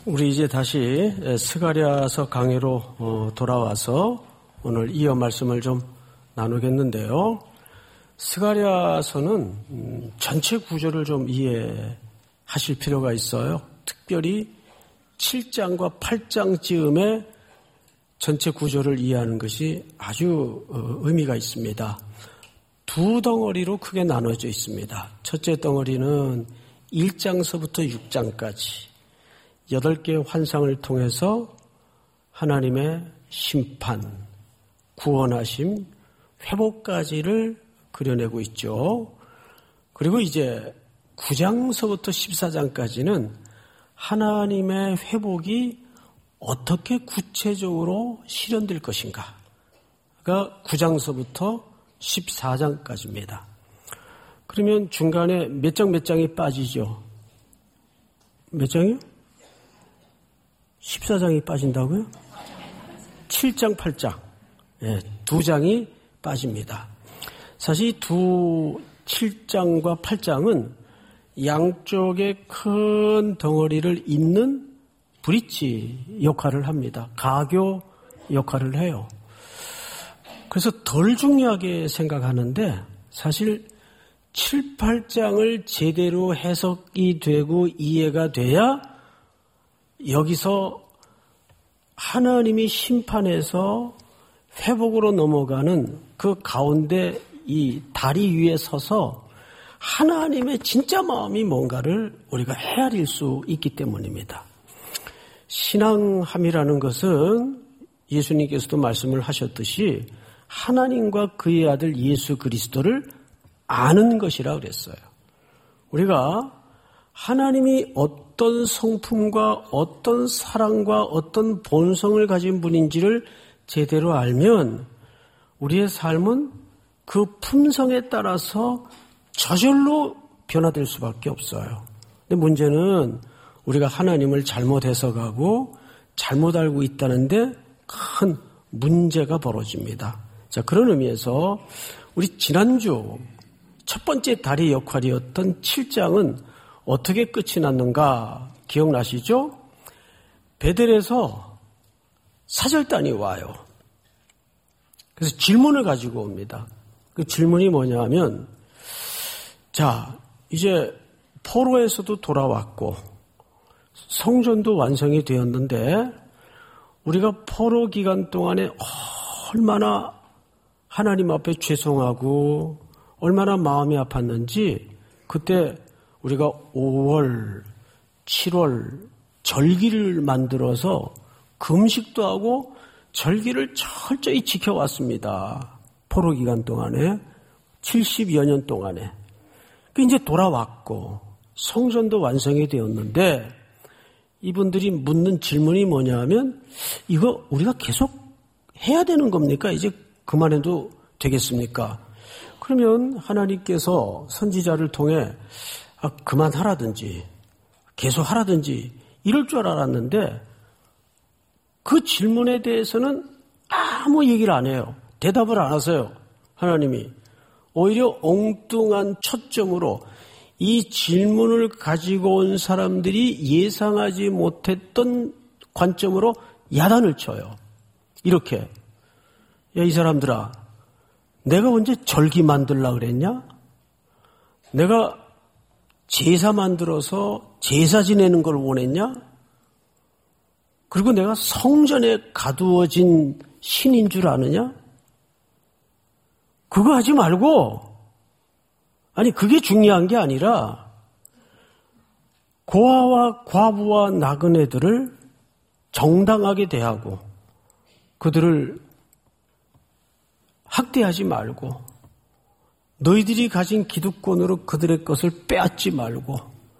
우리 이제 다시 스가랴서 강의로 돌아와서 오늘 이어 말씀을 좀 나누겠는데요. 스가랴서는 전체 구조를 좀 이해하실 필요가 있어요. 특별히 7장과 8장쯤에 전체 구조를 이해하는 것이 아주 의미가 있습니다. 두 덩어리로 크게 나눠져 있습니다. 첫째 덩어리는 1장서부터 6장까지 8개의 환상을 통해서 하나님의 심판, 구원하심, 회복까지를 그려내고 있죠. 그리고 이제 9장서부터 14장까지는 하나님의 회복이 어떻게 구체적으로 실현될 것인가가 9장서부터 14장까지입니다. 그러면 중간에 몇 장이 빠지죠? 몇 장이요? 14장이 빠진다고요? 7장, 8장. 네, 2장이 빠집니다. 사실 7장과 8장은 양쪽의 큰 덩어리를 잇는 브릿지 역할을 합니다. 가교 역할을 해요. 그래서 덜 중요하게 생각하는데 사실 7, 8장을 제대로 해석이 되고 이해가 돼야 여기서 하나님이 심판해서 회복으로 넘어가는 그 가운데 이 다리 위에 서서 하나님의 진짜 마음이 뭔가를 우리가 헤아릴 수 있기 때문입니다. 신앙함이라는 것은 예수님께서도 말씀을 하셨듯이 하나님과 그의 아들 예수 그리스도를 아는 것이라 그랬어요. 우리가 하나님이 어떤 성품과 어떤 사랑과 어떤 본성을 가진 분인지를 제대로 알면 우리의 삶은 그 품성에 따라서 저절로 변화될 수밖에 없어요. 근데 문제는 우리가 하나님을 잘못 해석하고 잘못 알고 있다는데 큰 문제가 벌어집니다. 자, 그런 의미에서 우리 지난주 첫 번째 다리 역할이었던 7장은 어떻게 끝이 났는가 기억나시죠? 베델에서 사절단이 와요. 그래서 질문을 가지고 옵니다. 그 질문이 뭐냐 하면, 자, 이제 포로에서도 돌아왔고 성전도 완성이 되었는데 우리가 포로 기간 동안에 얼마나 하나님 앞에 죄송하고 얼마나 마음이 아팠는지 그때 우리가 5월, 7월 절기를 만들어서 금식도 하고 절기를 철저히 지켜왔습니다. 포로 기간 동안에 70여 년 동안에. 이제 돌아왔고 성전도 완성이 되었는데 이분들이 묻는 질문이 뭐냐 하면 이거 우리가 계속 해야 되는 겁니까? 이제 그만해도 되겠습니까? 그러면 하나님께서 선지자를 통해 그만하라든지 계속 하라든지 이럴 줄 알았는데 그 질문에 대해서는 아무 얘기를 안 해요. 대답을 안 하세요. 하나님이. 오히려 엉뚱한 초점으로 이 질문을 가지고 온 사람들이 예상하지 못했던 관점으로 야단을 쳐요. 이렇게. 야, 이 사람들아, 내가 언제 절기 만들려고 그랬냐? 내가 제사 만들어서 제사 지내는 걸 원했냐? 그리고 내가 성전에 가두어진 신인 줄 아느냐? 그거 하지 말고, 아니 그게 중요한 게 아니라 고아와 과부와 나그네들을 정당하게 대하고 그들을 학대하지 말고 너희들이 가진 기득권으로 그들의 것을 빼앗지 말고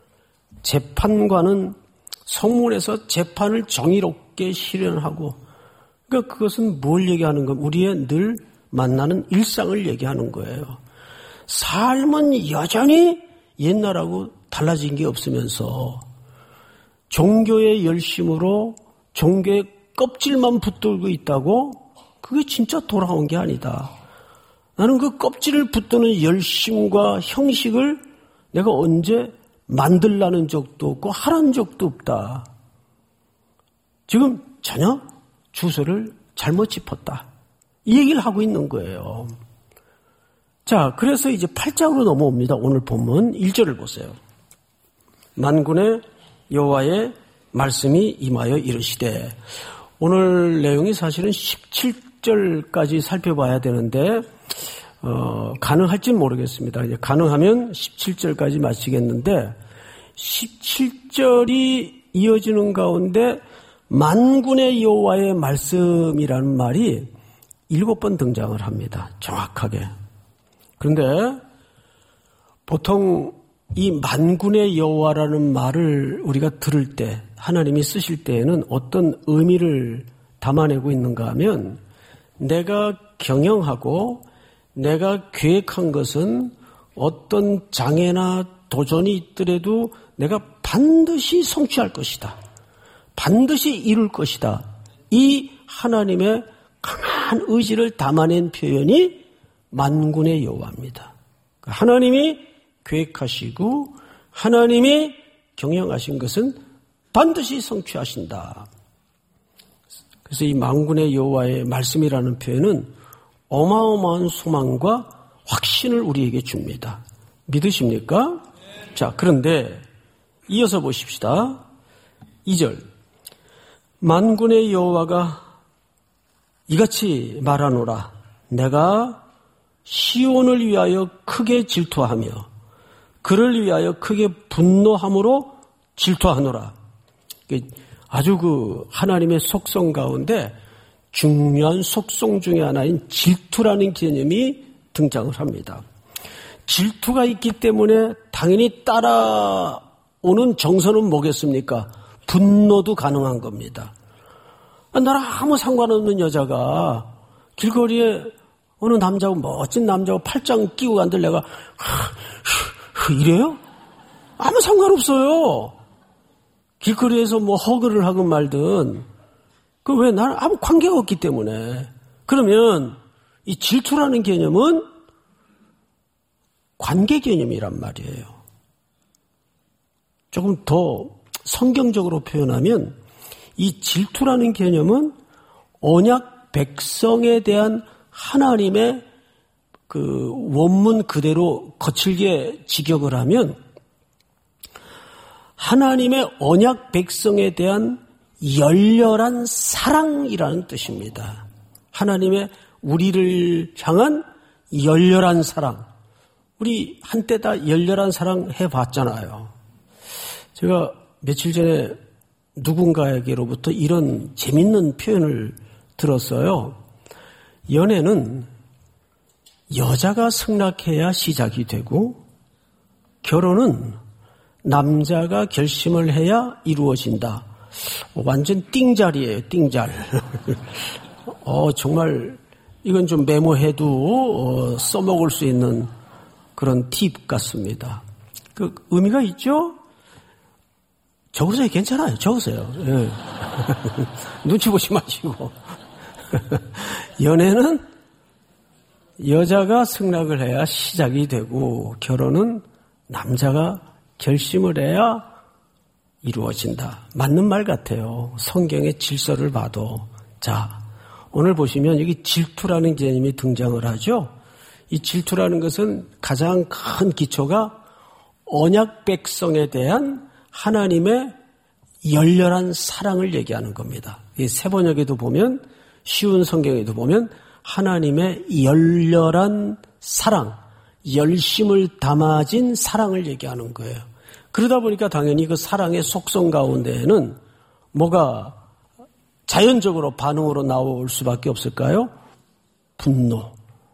재판관은 성문에서 재판을 정의롭게 실현하고 그러니까 그것은 뭘 얘기하는 건 우리의 늘 만나는 일상을 얘기하는 거예요. 삶은 여전히 옛날하고 달라진 게 없으면서 종교의 열심으로 종교의 껍질만 붙들고 있다고 그게 진짜 돌아온 게 아니다. 나는 그 껍질을 붙드는 열심과 형식을 내가 언제 만들라는 적도 없고 하라는 적도 없다. 지금 전혀 주소를 잘못 짚었다. 이 얘기를 하고 있는 거예요. 자, 그래서 이제 8장으로 넘어옵니다. 오늘 본문 1절을 보세요. 만군의 여호와의 말씀이 임하여 이르시되, 오늘 내용이 사실은 17절까지 살펴봐야 되는데 가능할지는 모르겠습니다. 이제 가능하면 17절까지 마치겠는데 17절이 이어지는 가운데 만군의 여호와의 말씀이라는 말이 7번 등장을 합니다. 정확하게. 그런데 보통 이 만군의 여호와라는 말을 우리가 들을 때, 하나님이 쓰실 때에는 어떤 의미를 담아내고 있는가 하면, 내가 경영하고 내가 계획한 것은 어떤 장애나 도전이 있더라도 내가 반드시 성취할 것이다. 반드시 이룰 것이다. 이 하나님의 강한 의지를 담아낸 표현이 만군의 여호와입니다. 하나님이 계획하시고 하나님이 경영하신 것은 반드시 성취하신다. 그래서 이 만군의 여호와의 말씀이라는 표현은 어마어마한 소망과 확신을 우리에게 줍니다. 믿으십니까? 자, 그런데 이어서 보십시다. 2절. 만군의 여호와가 이같이 말하노라. 내가 시온을 위하여 크게 질투하며 그를 위하여 크게 분노함으로 질투하노라. 아주 그 하나님의 속성 가운데 중요한 속성 중에 하나인 질투라는 개념이 등장을 합니다. 질투가 있기 때문에 당연히 따라오는 정서는 뭐겠습니까? 분노도 가능한 겁니다. 나랑 아무 상관없는 여자가 길거리에 어느 남자하고 멋진 남자하고 팔짱 끼고 간들 내가 이래요? 아무 상관없어요. 길거리에서 뭐 허그를 하건 말든 그 왜 나는 아무 관계가 없기 때문에. 그러면 이 질투라는 개념은 관계 개념이란 말이에요. 조금 더 성경적으로 표현하면 이 질투라는 개념은 언약 백성에 대한 하나님의 그 원문 그대로 거칠게 직역을 하면 하나님의 언약 백성에 대한 열렬한 사랑이라는 뜻입니다. 하나님의 우리를 향한 열렬한 사랑. 우리 한때 다 열렬한 사랑 해봤잖아요. 제가 며칠 전에 누군가에게로부터 이런 재밌는 표현을 들었어요. 연애는 여자가 승낙해야 시작이 되고 결혼은 남자가 결심을 해야 이루어진다. 완전 띵잘이에요, 띵잘. 정말 이건 좀 메모해도 써먹을 수 있는 그런 팁 같습니다. 그 의미가 있죠? 적으세요. 괜찮아요. 적으세요. 예. 눈치 보지 마시고. 연애는 여자가 승낙을 해야 시작이 되고 결혼은 남자가 결심을 해야 이루어진다. 맞는 말 같아요. 성경의 질서를 봐도. 자, 오늘 보시면 여기 질투라는 개념이 등장을 하죠. 이 질투라는 것은 가장 큰 기초가 언약 백성에 대한 하나님의 열렬한 사랑을 얘기하는 겁니다. 이 세번역에도 보면 쉬운 성경에도 보면 하나님의 열렬한 사랑, 열심을 담아진 사랑을 얘기하는 거예요. 그러다 보니까 당연히 그 사랑의 속성 가운데에는 뭐가 자연적으로 반응으로 나올 수밖에 없을까요? 분노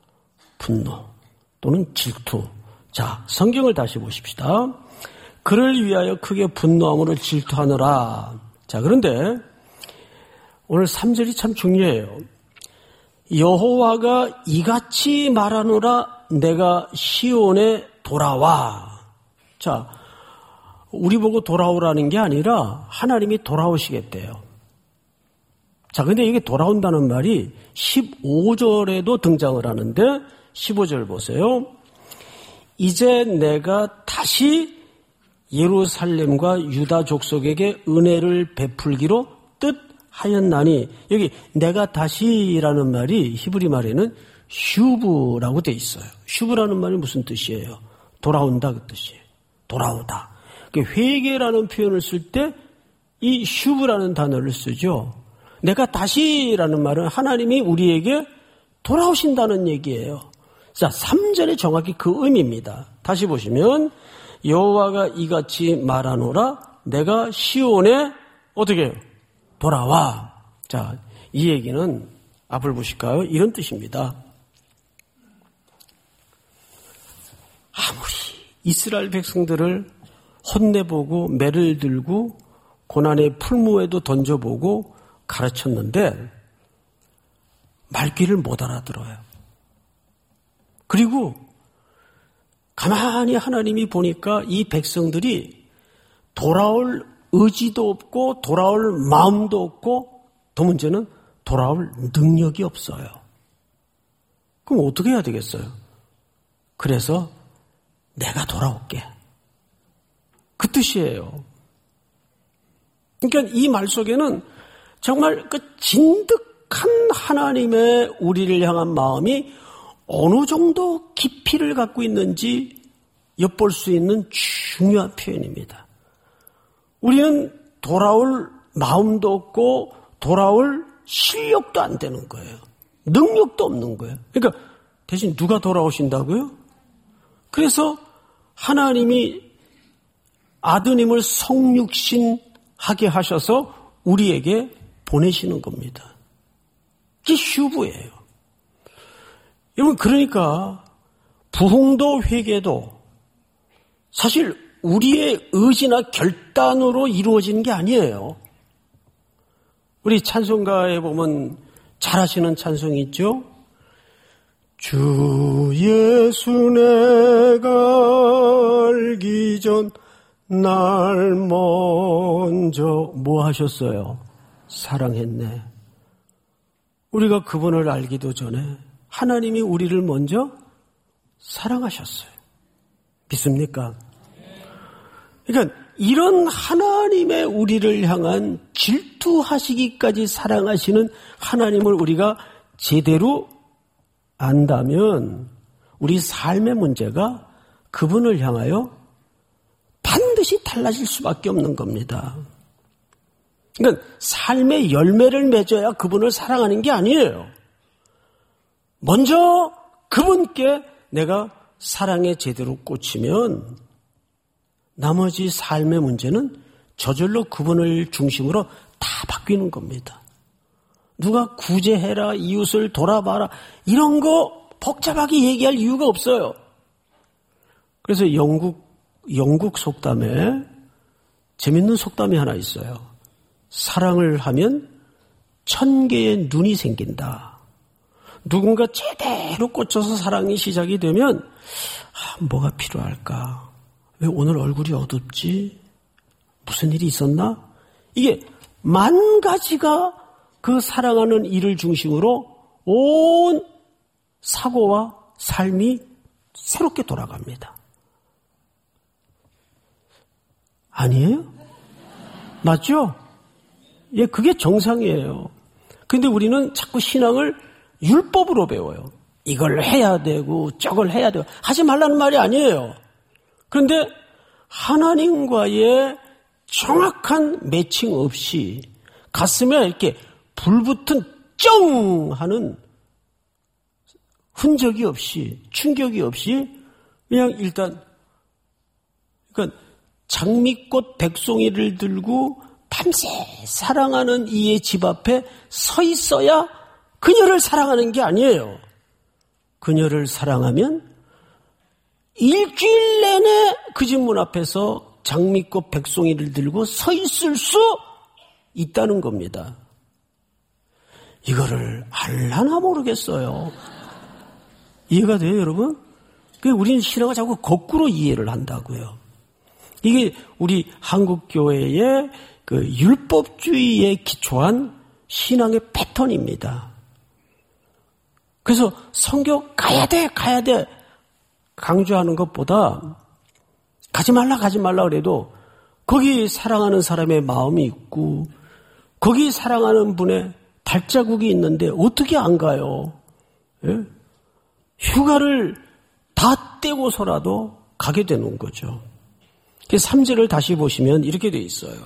또는 질투. 자, 성경을 다시 보십시다. 그를 위하여 크게 분노함으로 질투하노라. 자, 그런데 오늘 3절이 참 중요해요. 여호와가 이같이 말하노라. 내가 시온에 돌아와. 자, 우리 보고 돌아오라는 게 아니라 하나님이 돌아오시겠대요. 자, 근데 이게 돌아온다는 말이 15절에도 등장을 하는데 15절 보세요. 이제 내가 다시 예루살렘과 유다 족속에게 은혜를 베풀기로 하였나니, 여기 내가 다시라는 말이 히브리 말에는 슈브라고 돼 있어요. 슈브라는 말이 무슨 뜻이에요? 돌아온다 그 뜻이에요. 돌아오다. 회개라는 표현을 쓸 때 이 슈브라는 단어를 쓰죠. 내가 다시라는 말은 하나님이 우리에게 돌아오신다는 얘기예요. 자, 3절에 정확히 그 의미입니다. 다시 보시면 여호와가 이같이 말하노라 내가 시온에 어떻게 해요? 돌아와. 자, 이 얘기는 앞을 보실까요? 이런 뜻입니다. 아무리 이스라엘 백성들을 혼내보고 매를 들고 고난의 풀무에도 던져보고 가르쳤는데 말귀를 못 알아들어요. 그리고 가만히 하나님이 보니까 이 백성들이 돌아올 의지도 없고 돌아올 마음도 없고 더 문제는 돌아올 능력이 없어요. 그럼 어떻게 해야 되겠어요? 그래서 내가 돌아올게. 그 뜻이에요. 그러니까 이 말 속에는 정말 그 진득한 하나님의 우리를 향한 마음이 어느 정도 깊이를 갖고 있는지 엿볼 수 있는 중요한 표현입니다. 우리는 돌아올 마음도 없고 돌아올 실력도 안 되는 거예요. 능력도 없는 거예요. 그러니까 대신 누가 돌아오신다고요? 그래서 하나님이 아드님을 성육신하게 하셔서 우리에게 보내시는 겁니다. 그게 슈브예요. 여러분, 그러니까 부흥도 회개도 사실 우리의 의지나 결단으로 이루어지는 게 아니에요. 우리 찬송가에 보면 잘하시는 찬송이 있죠. 주 예수 내가 알기 전 날 먼저 뭐 하셨어요? 사랑했네. 우리가 그분을 알기도 전에 하나님이 우리를 먼저 사랑하셨어요. 믿습니까? 그러니까 이런 하나님의 우리를 향한 질투하시기까지 사랑하시는 하나님을 우리가 제대로 안다면 우리 삶의 문제가 그분을 향하여 반드시 달라질 수밖에 없는 겁니다. 그러니까 삶의 열매를 맺어야 그분을 사랑하는 게 아니에요. 먼저 그분께 내가 사랑에 제대로 꽂히면 나머지 삶의 문제는 저절로 그분을 중심으로 다 바뀌는 겁니다. 누가 구제해라, 이웃을 돌아봐라 이런 거 복잡하게 얘기할 이유가 없어요. 그래서 영국 속담에 재밌는 속담이 하나 있어요. 사랑을 하면 1000개의 눈이 생긴다. 누군가 제대로 꽂혀서 사랑이 시작이 되면 뭐가 필요할까? 왜 오늘 얼굴이 어둡지? 무슨 일이 있었나? 이게 10,000가지가 그 사랑하는 일을 중심으로 온 사고와 삶이 새롭게 돌아갑니다. 아니에요? 맞죠? 예, 그게 정상이에요. 근데 우리는 자꾸 신앙을 율법으로 배워요. 이걸 해야 되고 저걸 해야 되고 하지 말라는 말이 아니에요. 그런데 하나님과의 정확한 매칭 없이 가슴에 이렇게 불붙은 쩡 하는 흔적이 없이 충격이 없이 그냥 일단 그러니까 장미꽃 백송이를 들고 밤새 사랑하는 이의 집 앞에 서 있어야 그녀를 사랑하는 게 아니에요. 그녀를 사랑하면 일주일 내내 그 집 문 앞에서 장미꽃 백송이를 들고 서 있을 수 있다는 겁니다. 이거를 알라나 모르겠어요. 이해가 돼요, 여러분? 우리는 신앙을 자꾸 거꾸로 이해를 한다고요. 이게 우리 한국교회의 그 율법주의에 기초한 신앙의 패턴입니다. 그래서 성경 가야 돼 강조하는 것보다 가지 말라 그래도 거기 사랑하는 사람의 마음이 있고 거기 사랑하는 분의 발자국이 있는데 어떻게 안 가요? 예? 휴가를 다 떼고서라도 가게 되는 거죠. 3절을 다시 보시면 이렇게 돼 있어요.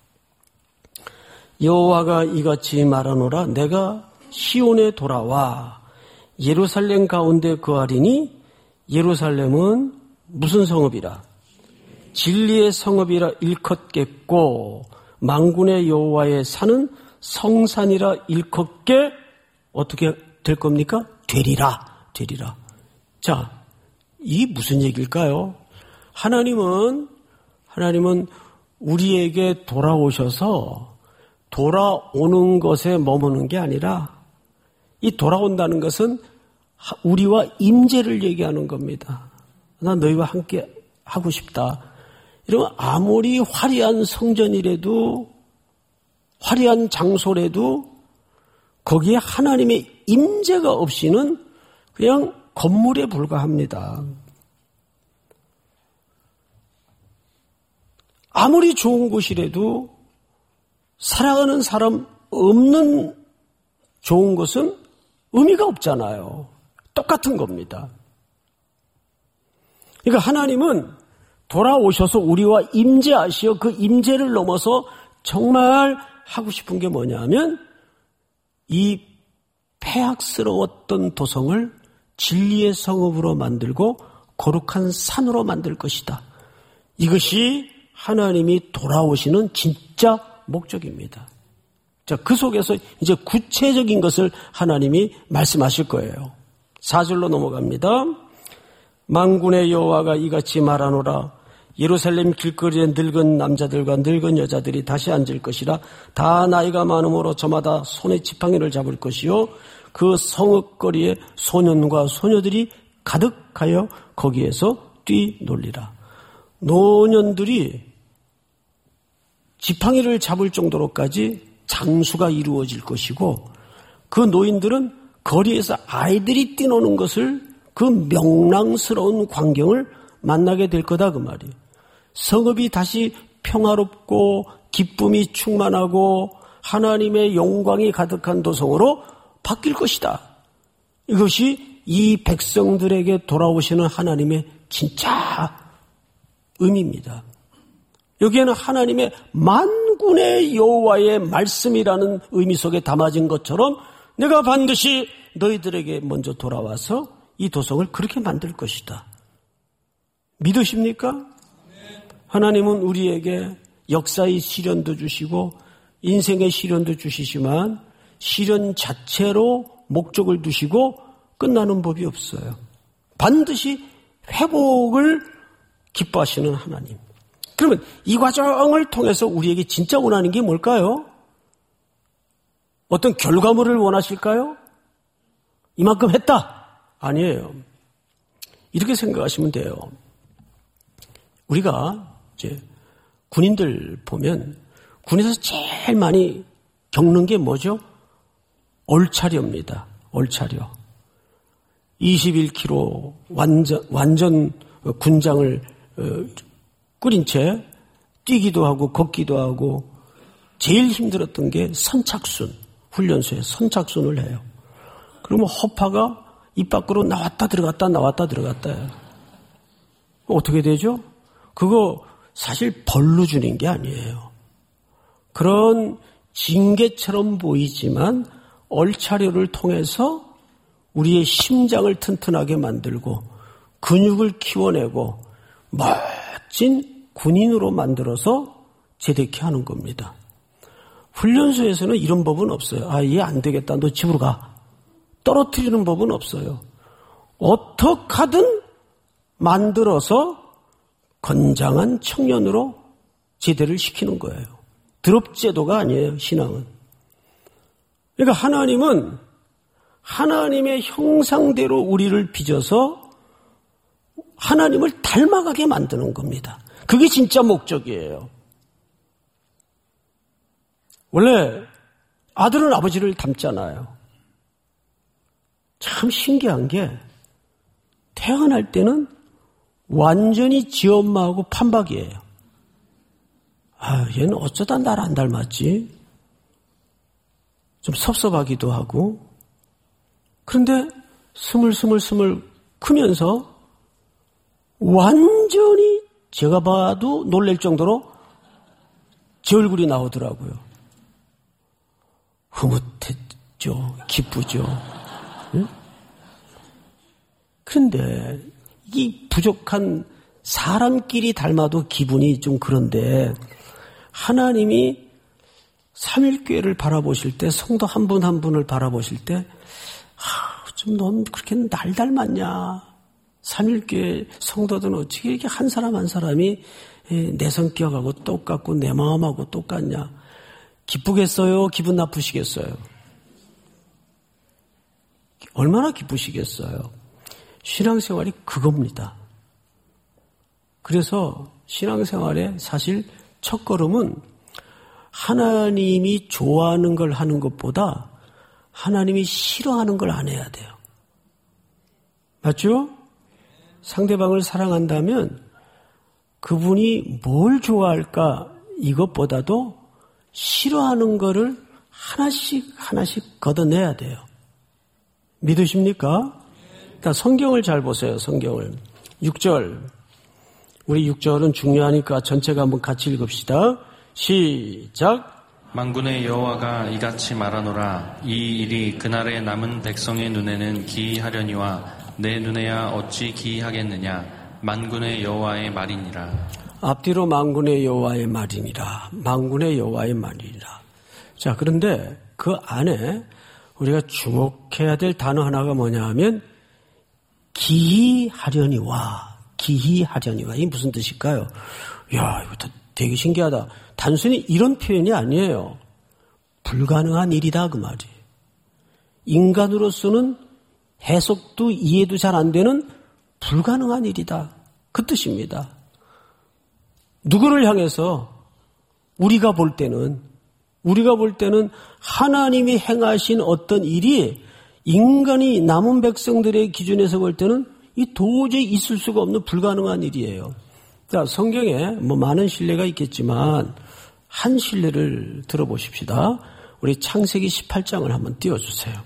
여호와가 이같이 말하노라. 내가 시온에 돌아와 예루살렘 가운데 거하리니 예루살렘은 무슨 성읍이라? 진리의 성읍이라 일컫겠고 만군의 여호와의 산은 성산이라 일컫게 어떻게 될 겁니까? 되리라. 자, 이게 무슨 얘기일까요? 하나님은 우리에게 돌아오셔서 돌아오는 것에 머무는 게 아니라 이 돌아온다는 것은 우리와 임재를 얘기하는 겁니다. 나 너희와 함께 하고 싶다. 이러면 아무리 화려한 성전이라도 화려한 장소라도 거기에 하나님의 임재가 없이는 그냥 건물에 불과합니다. 아무리 좋은 곳이라도 사랑하는 사람 없는 좋은 것은 의미가 없잖아요. 똑같은 겁니다. 그러니까 하나님은 돌아오셔서 우리와 임재하시어 그 임재를 넘어서 정말 하고 싶은 게 뭐냐면 이 폐악스러웠던 도성을 진리의 성읍으로 만들고 거룩한 산으로 만들 것이다. 이것이 하나님이 돌아오시는 진짜 목적입니다. 자, 그 속에서 이제 구체적인 것을 하나님이 말씀하실 거예요. 4절로 넘어갑니다. 만군의 여호와가 이같이 말하노라. 예루살렘 길거리에 늙은 남자들과 늙은 여자들이 다시 앉을 것이라. 다 나이가 많음으로 저마다 손에 지팡이를 잡을 것이요 그 성읍거리에 소년과 소녀들이 가득하여 거기에서 뛰놀리라. 노년들이 지팡이를 잡을 정도로까지 장수가 이루어질 것이고 그 노인들은 거리에서 아이들이 뛰노는 것을 그 명랑스러운 광경을 만나게 될 거다 그 말이에요. 성읍이 다시 평화롭고 기쁨이 충만하고 하나님의 영광이 가득한 도성으로 바뀔 것이다. 이것이 이 백성들에게 돌아오시는 하나님의 진짜 의미입니다. 여기에는 하나님의 만군의 여호와의 말씀이라는 의미 속에 담아진 것처럼 내가 반드시 너희들에게 먼저 돌아와서 이 도성을 그렇게 만들 것이다. 믿으십니까? 하나님은 우리에게 역사의 시련도 주시고 인생의 시련도 주시지만 시련 자체로 목적을 두시고 끝나는 법이 없어요. 반드시 회복을 기뻐하시는 하나님. 그러면 이 과정을 통해서 우리에게 진짜 원하는 게 뭘까요? 어떤 결과물을 원하실까요? 이만큼 했다. 아니에요. 이렇게 생각하시면 돼요. 우리가 이제 군인들 보면 군에서 제일 많이 겪는 게 뭐죠? 얼차려입니다. 얼차려. 21km 완전 군장을 꾸린 채 뛰기도 하고 걷기도 하고 제일 힘들었던 게 선착순, 훈련소에 선착순을 해요. 그러면 허파가 입 밖으로 나왔다 들어갔다 나왔다 들어갔다. 어떻게 되죠? 그거 사실 벌로 주는 게 아니에요. 그런 징계처럼 보이지만 얼차려를 통해서 우리의 심장을 튼튼하게 만들고 근육을 키워내고 멋진 군인으로 만들어서 제대케 하는 겁니다. 훈련소에서는 이런 법은 없어요. 아, 얘 안 되겠다. 너 집으로 가. 떨어뜨리는 법은 없어요. 어떻게든 만들어서 건장한 청년으로 제대를 시키는 거예요. 드롭제도가 아니에요, 신앙은. 그러니까 하나님은 하나님의 형상대로 우리를 빚어서 하나님을 닮아가게 만드는 겁니다. 그게 진짜 목적이에요. 원래 아들은 아버지를 닮잖아요. 참 신기한 게 태어날 때는 완전히 지 엄마하고 판박이에요. 아, 얘는 어쩌다 날 안 닮았지? 좀 섭섭하기도 하고 그런데 스물스물 크면서 완전히 제가 봐도 놀랄 정도로 제 얼굴이 나오더라고요. 흐뭇했죠. 기쁘죠. 응? 그런데 이 부족한 사람끼리 닮아도 기분이 좀 그런데 하나님이 삼일교회를 바라보실 때 성도 한 분 한 분을 바라보실 때 좀 넌 그렇게 날 닮았냐. 삼일교회 성도들은 어떻게 이렇게 한 사람 한 사람이 내 성격하고 똑같고 내 마음하고 똑같냐. 기쁘겠어요? 기분 나쁘시겠어요? 얼마나 기쁘시겠어요? 신앙생활이 그겁니다. 그래서 신앙생활의 사실 첫걸음은 하나님이 좋아하는 걸 하는 것보다 하나님이 싫어하는 걸 안 해야 돼요. 맞죠? 상대방을 사랑한다면 그분이 뭘 좋아할까 이것보다도 싫어하는 거를 하나씩 걷어내야 돼요. 믿으십니까? 그러니까 성경을 잘 보세요. 성경을. 6절. 우리 6절은 중요하니까 전체가 한번 같이 읽읍시다. 시작. 만군의 여호와가 이같이 말하노라. 이 일이 그날의 남은 백성의 눈에는 기이하려니와 내 눈에야 어찌 기이하겠느냐. 만군의 여호와의 말이니라. 앞뒤로 만군의 여호와의 말이니라. 만군의 여호와의 말이니라. 자, 그런데 그 안에 우리가 주목해야 될 단어 하나가 뭐냐 하면 기이하려니와. 이게 무슨 뜻일까요? 이야, 이거 되게 신기하다. 단순히 이런 표현이 아니에요. 불가능한 일이다 그 말이에요. 인간으로서는 해석도 이해도 잘 안 되는 불가능한 일이다. 그 뜻입니다. 누구를 향해서 우리가 볼 때는 하나님이 행하신 어떤 일이 인간이 남은 백성들의 기준에서 볼 때는 이 도저히 있을 수가 없는 불가능한 일이에요. 자, 성경에 많은 신뢰가 있겠지만 한 신뢰를 들어보십시다. 우리 창세기 18장을 한번 띄워주세요.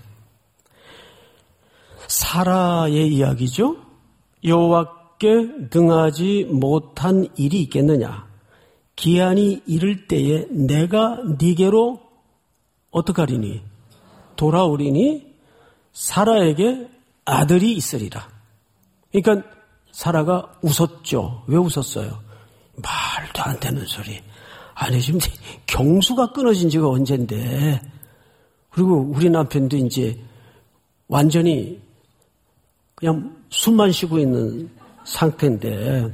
사라의 이야기죠. 여호와께 능하지 못한 일이 있겠느냐. 기한이 이를 때에 내가 네게로 어떡하리니 돌아오리니 사라에게 아들이 있으리라. 그러니까 사라가 웃었죠. 왜 웃었어요? 말도 안 되는 소리. 아니 지금 경수가 끊어진 지가 언젠데. 그리고 우리 남편도 이제 완전히 그냥 숨만 쉬고 있는 상태인데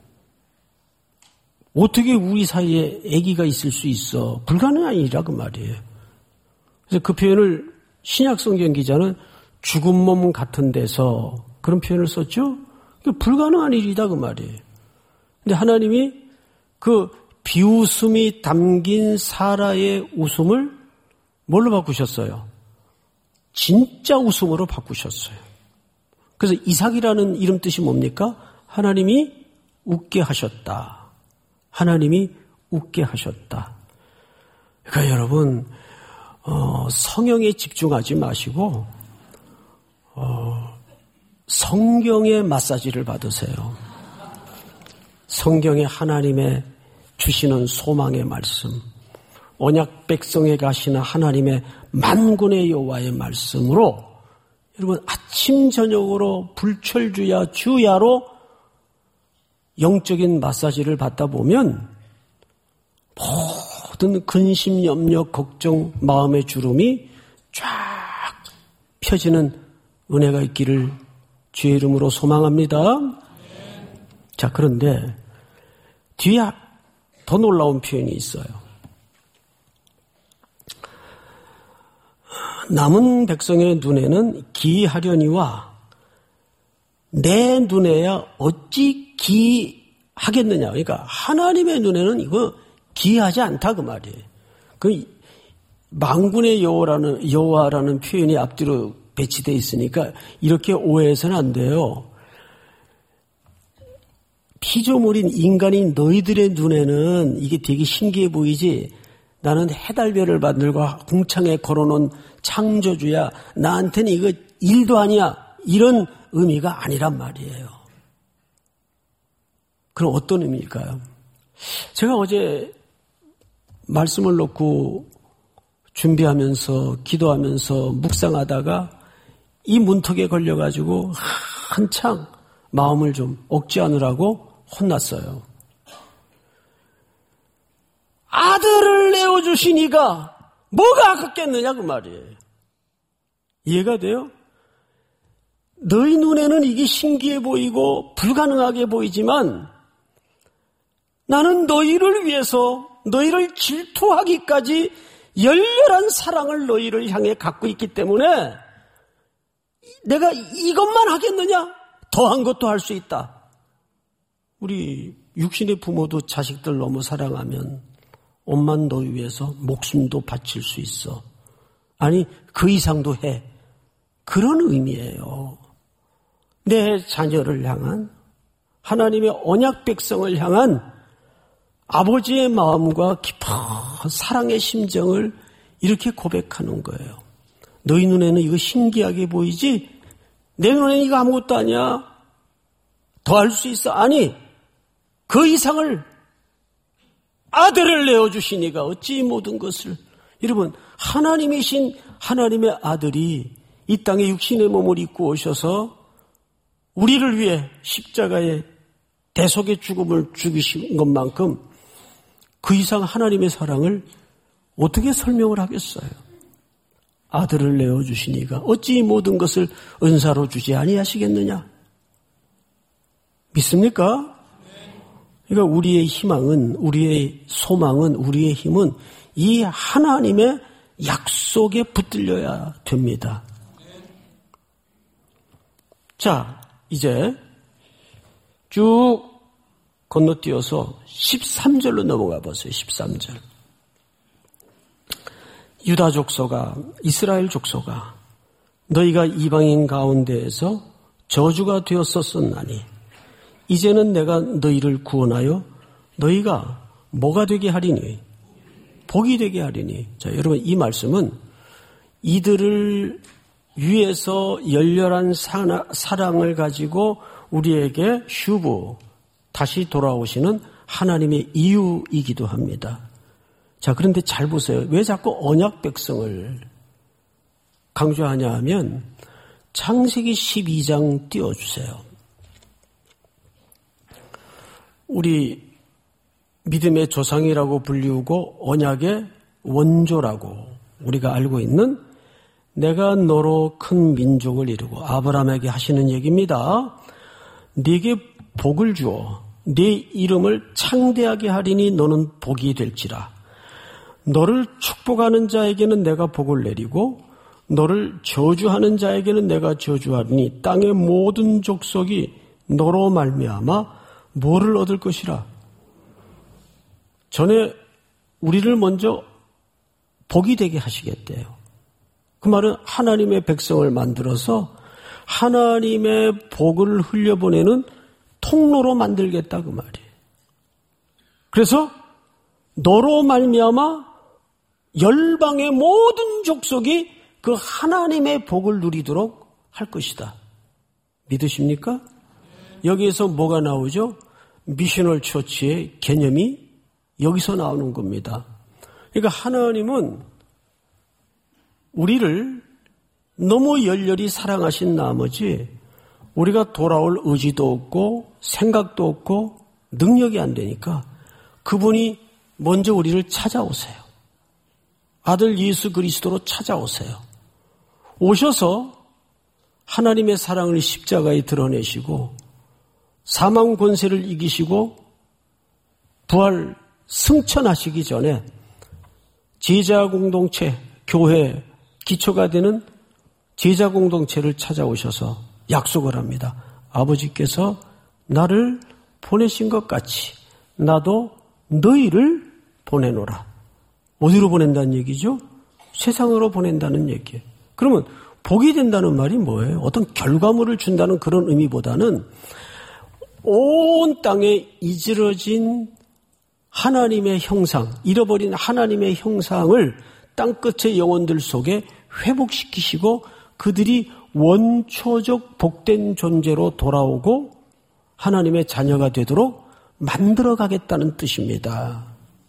어떻게 우리 사이에 아기가 있을 수 있어? 불가능한 일이라 그 말이에요. 그래서 그 표현을 신약성경 기자는 죽은 몸 같은 데서 그런 표현을 썼죠. 불가능한 일이다 그 말이에요. 근데 하나님이 그 비웃음이 담긴 사라의 웃음을 뭘로 바꾸셨어요? 진짜 웃음으로 바꾸셨어요. 그래서 이삭이라는 이름 뜻이 뭡니까? 하나님이 웃게 하셨다. 하나님이 웃게 하셨다. 그러니까 여러분 성경에 집중하지 마시고 성경의 마사지를 받으세요. 성경에 하나님의 주시는 소망의 말씀, 언약 백성에 가시는 하나님의 만군의 여호와의 말씀으로 여러분 아침 저녁으로 불철주야 주야로 영적인 마사지를 받다 보면 모든 근심, 염려, 걱정, 마음의 주름이 쫙 펴지는 은혜가 있기를 주의 이름으로 소망합니다. 자, 그런데 뒤에 더 놀라운 표현이 있어요. 남은 백성의 눈에는 기이하려니와 내 눈에야 어찌 기이하겠느냐. 그러니까 하나님의 눈에는 이거 기이하지 않다 그 말이에요. 그 만군의 여호와라는 표현이 앞뒤로 배치되어 있으니까 이렇게 오해해서는 안 돼요. 피조물인 인간인 너희들의 눈에는 이게 되게 신기해 보이지 나는 해달별을 만들고 궁창에 걸어놓은 창조주야. 나한테는 이거 일도 아니야. 이런 의미가 아니란 말이에요. 그럼 어떤 의미일까요? 제가 어제 말씀을 놓고 준비하면서 기도하면서 묵상하다가 이 문턱에 걸려가지고 한창 마음을 좀 억제하느라고 혼났어요. 아들을 내어주시니가 뭐가 아깝겠느냐 그 말이에요. 이해가 돼요? 너희 눈에는 이게 신기해 보이고 불가능하게 보이지만 나는 너희를 위해서 너희를 질투하기까지 열렬한 사랑을 너희를 향해 갖고 있기 때문에 내가 이것만 하겠느냐? 더한 것도 할 수 있다. 우리 육신의 부모도 자식들 너무 사랑하면 엄만 너희 위해서 목숨도 바칠 수 있어. 아니 그 이상도 해. 그런 의미예요. 내 자녀를 향한 하나님의 언약 백성을 향한 아버지의 마음과 깊은 사랑의 심정을 이렇게 고백하는 거예요. 너희 눈에는 이거 신기하게 보이지? 내 눈에는 이거 아무것도 아니야. 더 할 수 있어. 아니 그 이상을 아들을 내어주시니가 어찌 모든 것을. 여러분 하나님이신 하나님의 아들이 이 땅에 육신의 몸을 입고 오셔서 우리를 위해 십자가의 대속의 죽음을 죽이신 것만큼 그 이상 하나님의 사랑을 어떻게 설명을 하겠어요? 아들을 내어주시니가 어찌 모든 것을 은사로 주지 아니하시겠느냐? 믿습니까? 그러니까 우리의 희망은, 우리의 소망은, 우리의 힘은 이 하나님의 약속에 붙들려야 됩니다. 자, 이제 쭉 건너뛰어서 13절로 넘어가 보세요. 13절. 유다 족속아, 이스라엘 족속아, 너희가 이방인 가운데에서 저주가 되었었나니 이제는 내가 너희를 구원하여 너희가 뭐가 되게 하리니? 복이 되게 하리니. 자, 여러분 이 말씀은 이들을 위해서 열렬한 사랑을 가지고 우리에게 슈브 다시 돌아오시는 하나님의 이유이기도 합니다. 자, 그런데 잘 보세요. 왜 자꾸 언약 백성을 강조하냐 하면 창세기 12장 띄워주세요. 우리 믿음의 조상이라고 불리우고 언약의 원조라고 우리가 알고 있는 내가 너로 큰 민족을 이루고 아브라함에게 하시는 얘기입니다. 네게 복을 주어 네 이름을 창대하게 하리니 너는 복이 될지라. 너를 축복하는 자에게는 내가 복을 내리고 너를 저주하는 자에게는 내가 저주하리니 땅의 모든 족속이 너로 말미암아 뭐를 얻을 것이라. 전에 우리를 먼저 복이 되게 하시겠대요. 그 말은 하나님의 백성을 만들어서 하나님의 복을 흘려보내는 통로로 만들겠다 그 말이에요. 그래서 너로 말미암아 열방의 모든 족속이 그 하나님의 복을 누리도록 할 것이다. 믿으십니까? 여기에서 뭐가 나오죠? 미셔널 처치의 개념이 여기서 나오는 겁니다. 그러니까 하나님은 우리를 너무 열렬히 사랑하신 나머지 우리가 돌아올 의지도 없고 생각도 없고 능력이 안 되니까 그분이 먼저 우리를 찾아오세요. 아들 예수 그리스도로 찾아오세요. 오셔서 하나님의 사랑을 십자가에 드러내시고 사망 권세를 이기시고 부활 승천하시기 전에 제자 공동체, 교회 기초가 되는 제자 공동체를 찾아오셔서 약속을 합니다. 아버지께서 나를 보내신 것 같이 나도 너희를 보내노라. 어디로 보낸다는 얘기죠? 세상으로 보낸다는 얘기예요. 그러면 복이 된다는 말이 뭐예요? 어떤 결과물을 준다는 그런 의미보다는 온 땅에 이지러진 하나님의 형상, 잃어버린 하나님의 형상을 땅끝의 영혼들 속에 회복시키시고 그들이 원초적 복된 존재로 돌아오고 하나님의 자녀가 되도록 만들어가겠다는 뜻입니다.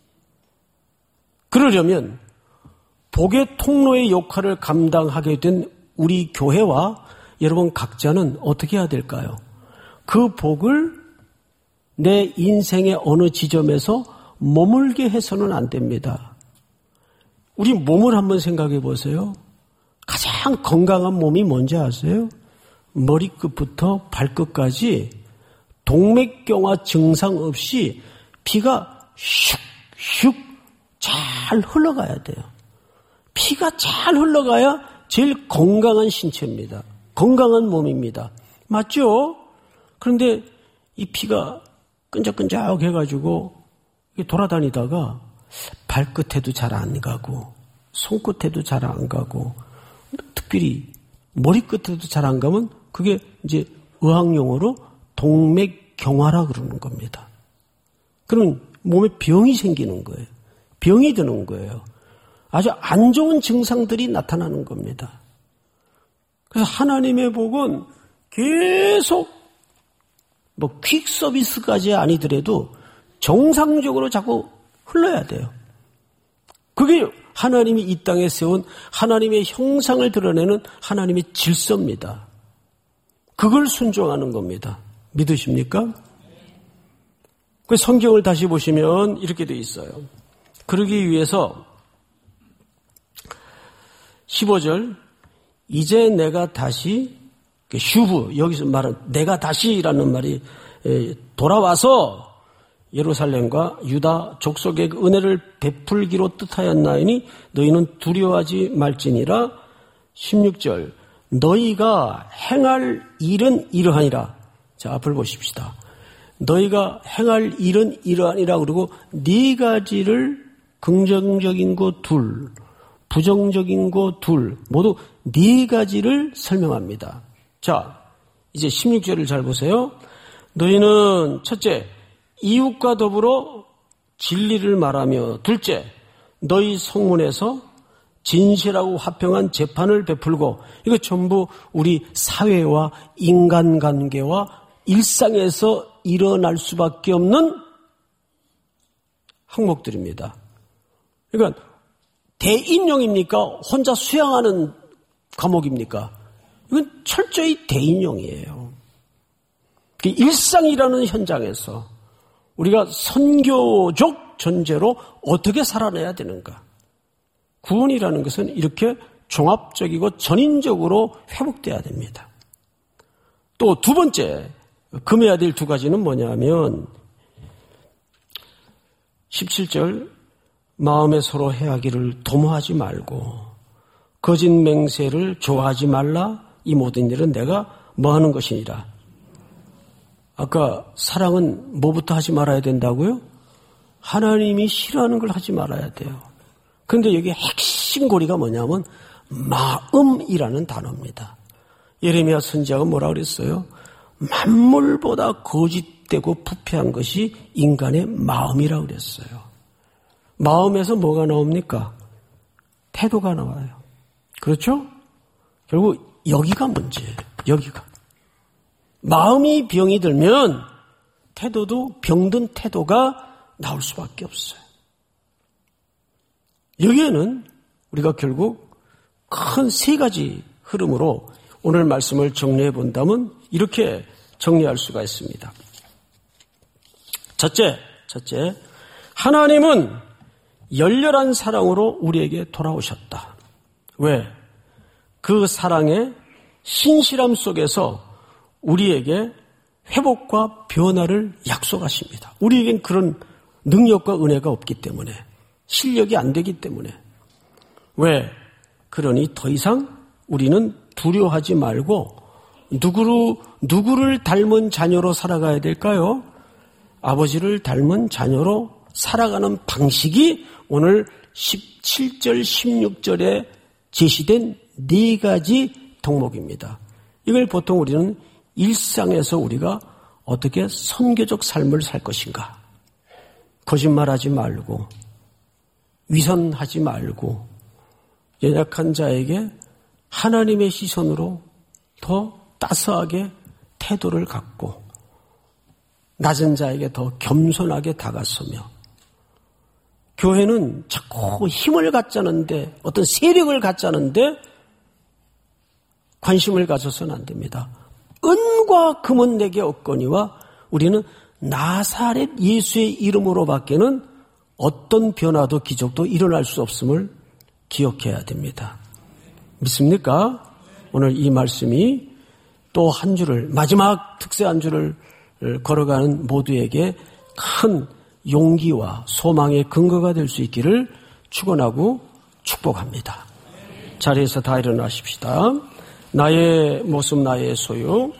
그러려면 복의 통로의 역할을 감당하게 된 우리 교회와 여러분 각자는 어떻게 해야 될까요? 그 복을 내 인생의 어느 지점에서 머물게 해서는 안 됩니다. 우리 몸을 한번 생각해 보세요. 가장 건강한 몸이 뭔지 아세요? 머리끝부터 발끝까지 동맥경화 증상 없이 피가 슉슉 잘 흘러가야 돼요. 피가 잘 흘러가야 제일 건강한 신체입니다. 건강한 몸입니다. 맞죠? 그런데 이 피가 끈적끈적 해가지고 돌아다니다가 발끝에도 잘 안 가고 손끝에도 잘 안 가고 특별히 머리끝에도 잘 안 가면 그게 이제 의학용어로 동맥경화라 그러는 겁니다. 그러면 몸에 병이 생기는 거예요. 병이 드는 거예요. 아주 안 좋은 증상들이 나타나는 겁니다. 그래서 하나님의 복은 계속 퀵 서비스까지 아니더라도 정상적으로 자꾸 흘러야 돼요. 그게 하나님이 이 땅에 세운 하나님의 형상을 드러내는 하나님의 질서입니다. 그걸 순종하는 겁니다. 믿으십니까? 그 성경을 다시 보시면 이렇게 되어 있어요. 그러기 위해서 15절 이제 내가 다시 슈브 여기서 말은 내가 다시라는 말이 돌아와서 예루살렘과 유다 족속의 은혜를 베풀기로 뜻하였나이니 너희는 두려워하지 말지니라. 16절 너희가 행할 일은 이러하니라. 자, 앞을 보십시다. 너희가 행할 일은 이러하니라. 그리고 네 가지를 긍정적인 거 둘, 부정적인 거 둘, 모두 네 가지를 설명합니다. 자, 이제 16절을 잘 보세요. 너희는 첫째, 이웃과 더불어 진리를 말하며 둘째, 너희 성문에서 진실하고 화평한 재판을 베풀고 이거 전부 우리 사회와 인간관계와 일상에서 일어날 수밖에 없는 항목들입니다. 그러니까 대인용입니까? 혼자 수양하는 과목입니까? 이건 철저히 대인용이에요. 일상이라는 현장에서 우리가 선교적 존재로 어떻게 살아내야 되는가? 구원이라는 것은 이렇게 종합적이고 전인적으로 회복돼야 됩니다. 또 두 번째, 금해야 될 두 가지는 뭐냐면 17절 마음에 서로 해하기를 도모하지 말고 거짓 맹세를 좋아하지 말라. 이 모든 일은 내가 뭐 하는 것이니라. 아까 사랑은 뭐부터 하지 말아야 된다고요? 하나님이 싫어하는 걸 하지 말아야 돼요. 그런데 여기 핵심 고리가 뭐냐면 마음이라는 단어입니다. 예레미야 선지자가 뭐라 그랬어요? 만물보다 거짓되고 부패한 것이 인간의 마음이라고 그랬어요. 마음에서 뭐가 나옵니까? 태도가 나와요. 그렇죠? 결국 여기가 문제예요. 여기가. 마음이 병이 들면 태도도 병든 태도가 나올 수밖에 없어요. 여기에는 우리가 결국 큰 세 가지 흐름으로 오늘 말씀을 정리해 본다면 이렇게 정리할 수가 있습니다. 첫째, 하나님은 열렬한 사랑으로 우리에게 돌아오셨다. 왜? 그 사랑의 신실함 속에서 우리에게 회복과 변화를 약속하십니다. 우리에겐 그런 능력과 은혜가 없기 때문에, 실력이 안 되기 때문에. 왜? 그러니 더 이상 우리는 두려워하지 말고 누구를 닮은 자녀로 살아가야 될까요? 아버지를 닮은 자녀로 살아가는 방식이 오늘 17절, 16절에 제시된 네 가지 덕목입니다. 이걸 보통 우리는 일상에서 우리가 어떻게 선교적 삶을 살 것인가, 거짓말하지 말고 위선하지 말고 연약한 자에게 하나님의 시선으로 더 따스하게 태도를 갖고 낮은 자에게 더 겸손하게 다가서며 교회는 자꾸 힘을 갖자는데 어떤 세력을 갖자는데 관심을 가져서는 안 됩니다. 은과 금은 내게 없거니와 우리는 나사렛 예수의 이름으로 밖에는 어떤 변화도 기적도 일어날 수 없음을 기억해야 됩니다. 믿습니까? 오늘 이 말씀이 또 한 주를 마지막 특세 한 주를 걸어가는 모두에게 큰 용기와 소망의 근거가 될 수 있기를 축원하고 축복합니다. 자리에서 다 일어나십시다. 나의 모습 나의 소유.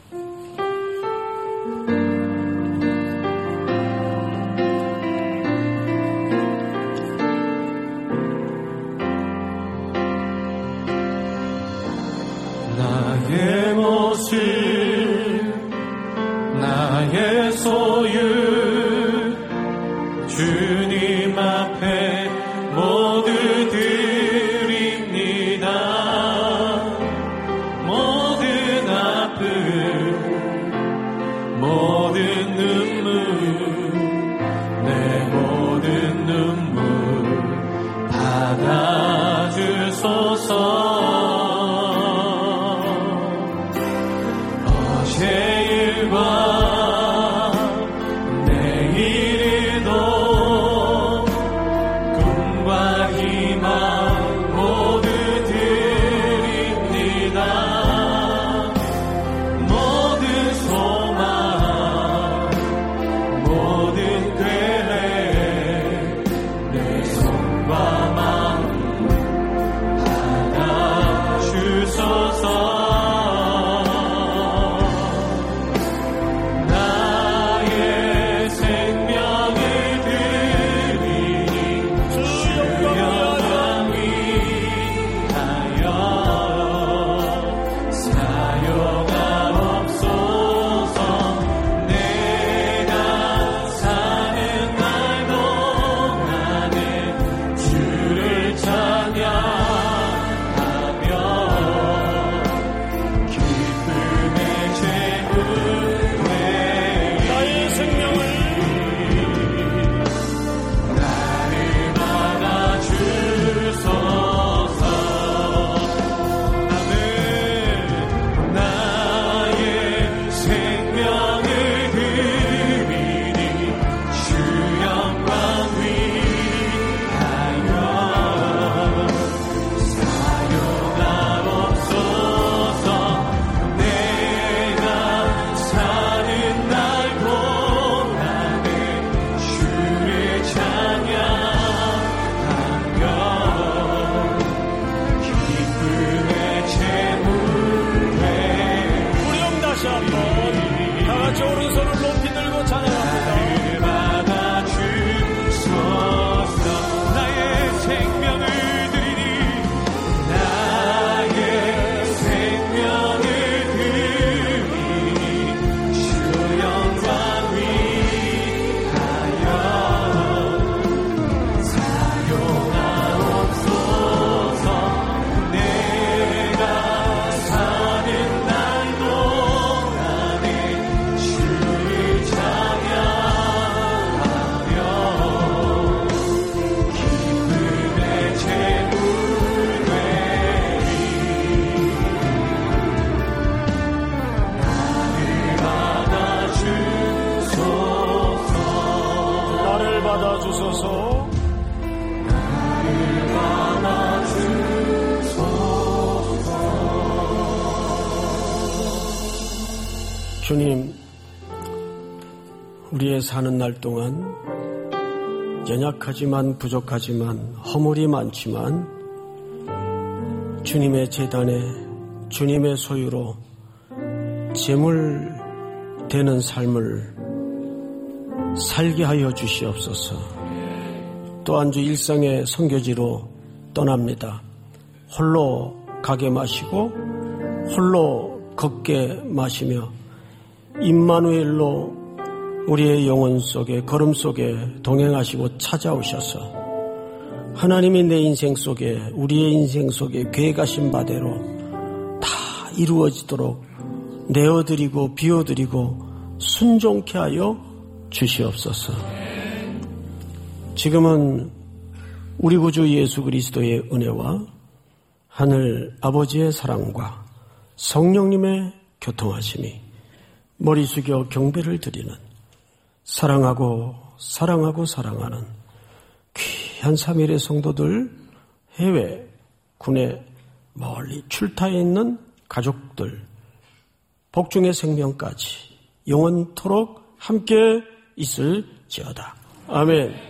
나의 모습 나의 소유 주님 앞에 모두 드립니다. 모든 아픔 모든 눈물 내 모든 눈물 받아주소서. 주님, 우리의 사는 날 동안 연약하지만 부족하지만 허물이 많지만 주님의 제단에 주님의 소유로 제물 되는 삶을 살게 하여 주시옵소서. 또 한 주 일상의 선교지로 떠납니다. 홀로 가게 마시고 홀로 걷게 마시며 임마누엘로 우리의 영혼 속에, 걸음 속에 동행하시고 찾아오셔서 하나님이 내 인생 속에, 우리의 인생 속에 계획하신 바대로 다 이루어지도록 내어드리고 비워드리고 순종케 하여 주시옵소서. 지금은 우리 구주 예수 그리스도의 은혜와 하늘 아버지의 사랑과 성령님의 교통하심이 머리 숙여 경배를 드리는 사랑하고 사랑하는 귀한 삼일의 성도들, 해외, 군에 멀리 출타해 있는 가족들, 복중의 생명까지 영원토록 함께 있을지어다. 아멘.